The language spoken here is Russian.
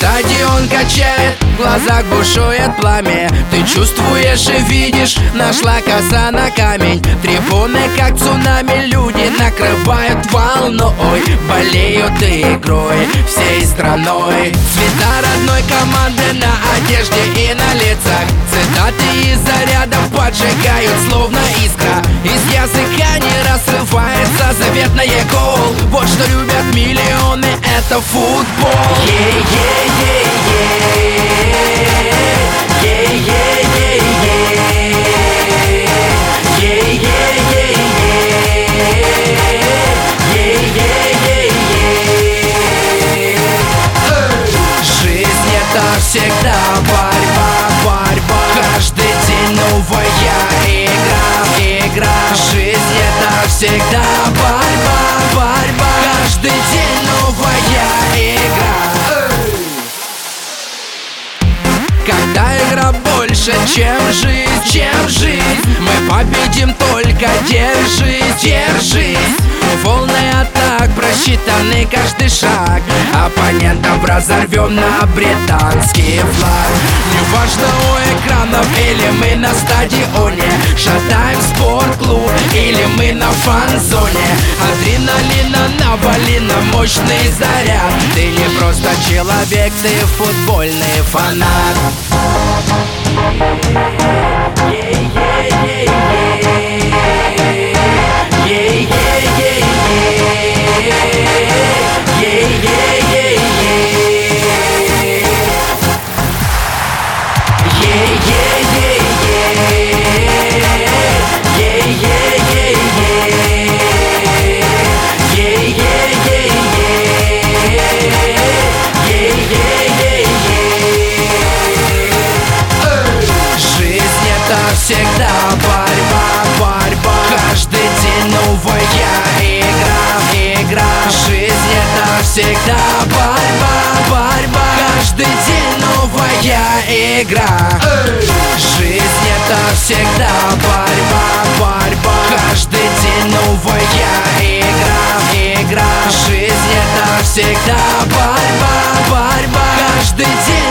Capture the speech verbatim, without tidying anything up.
Стадион качает, в глазах бушует пламя. Ты чувствуешь и видишь, нашла коса на камень. Трибуны как цунами, люди накрывают волной. Болеют игрой всей страной. Цвета родной команды на одежде и на лицах. Цитаты из зарядов поджигают словно искра. Из языка не рассыпается заветное гол. Вот что любят миллионы, это футбол. Жизнь это всегда борьба, борьба. Каждый день новая игра, игра. Жизнь это всегда борьба, борьба. Каждый день новая игра. Когда игра больше, чем жизнь, чем жизнь, мы победим, только держись, держись. Волны атак, просчитанный каждый шаг. Оппонентов разорвем на британский флаг. Неважно у экранов или мы на стадионе, шатаем спортклуб или мы на фан-зоне. Адреналина навалина, мощный заряд. Ты не просто человек, ты футбольный фанат. Всегда борьба, борьба. Каждый день новая игра, игра. Жизнь это всегда борьба, борьба. Каждый день новая игра. Жизнь это всегда борьба, борьба. Каждый день новая игра, игра. Жизнь это всегда борьба, борьба. Каждый день